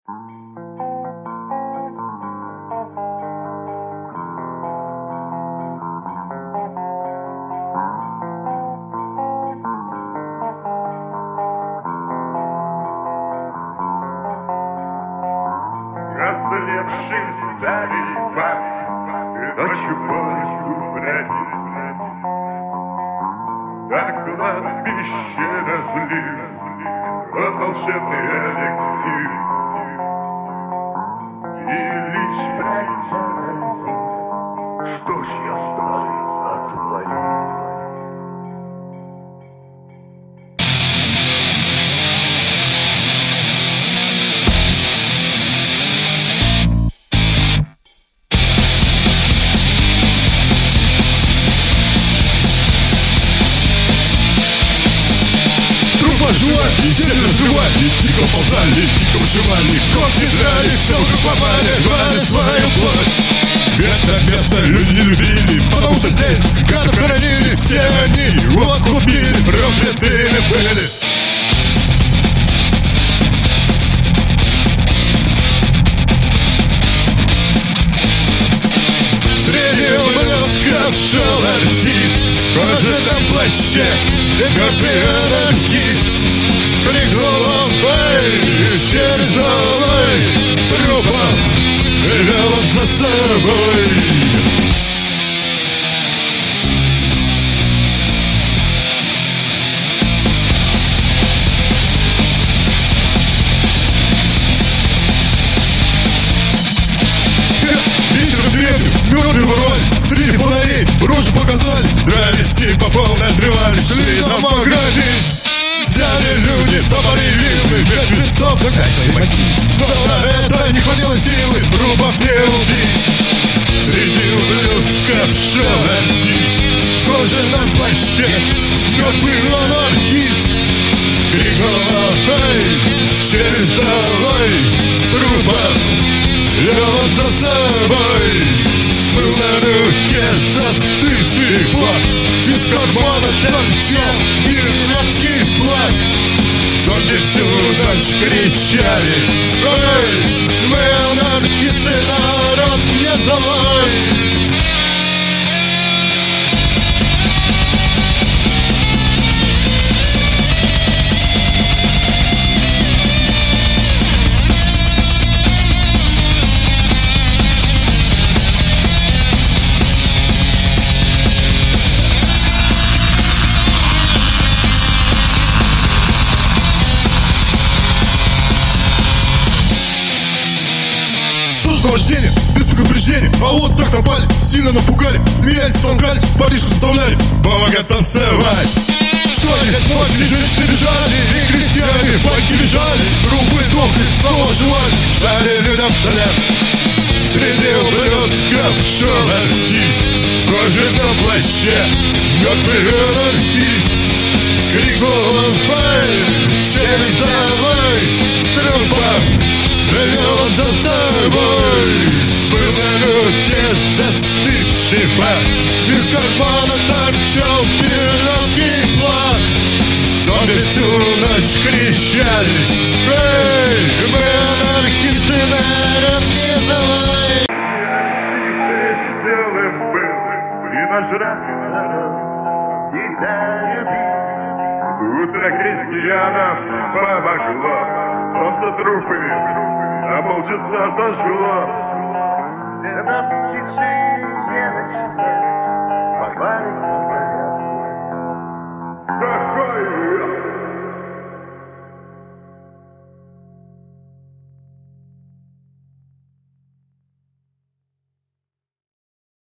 Ослепший старый баб, ночью полностью бродит. На кладбище разлил волшебный эликсир. И лишь прощай, что ж я старый отворил. И землю разрывали, дико ползали, дико выживали, когти дрались, все вокруг ломали, рвали свою плоть. Это место люди не любили, потому что здесь гадов хоронили. Все они его купили, проклятыми были. Среди ублюдков шел артист в кожаном плаще и мертвый анархист. Крик головой, через долой трупов вел он за собой. Вечером дверью мертвый ворвали, среди фонарей рожи показали, дрались и по полной отрывали, шли дома грабить. Взяли люди топоры и вилы, мертвецов загнать свои могилы. Но на это не хватило силы, трупов не убить. Среди ублюдков шел артист в кожаном плаще, мертвый анархист. Крик головой, через долой трупов вел он за собой. Был на руке застывший флаг, из кармана торчал пиратский флаг. Зомби всю ночь кричали: ой, мы анархисты, народ не злой. Вождение, без предупреждения, а вот так напали, сильно напугали, смеясь, толкались, Париж заставляли помогать танцевать. Что есть ночи, женщины бежали, и крестьяне баньки бежали, трупы дохли, снова оживали, жали людям вслед. Среди ублюдков шел артист в кожаном плаще, мертвый анархист. Крик головой, челюсть долой трупов вел он за собой. Был на руке застывший флаг, из кармана торчал пиратский флаг. Зомби всю ночь кричали: эй, мы анархисты, народ не злой. Белым был и нажрать народ, утро крестьянам помогло, солнце трупы на полчаса сожгло.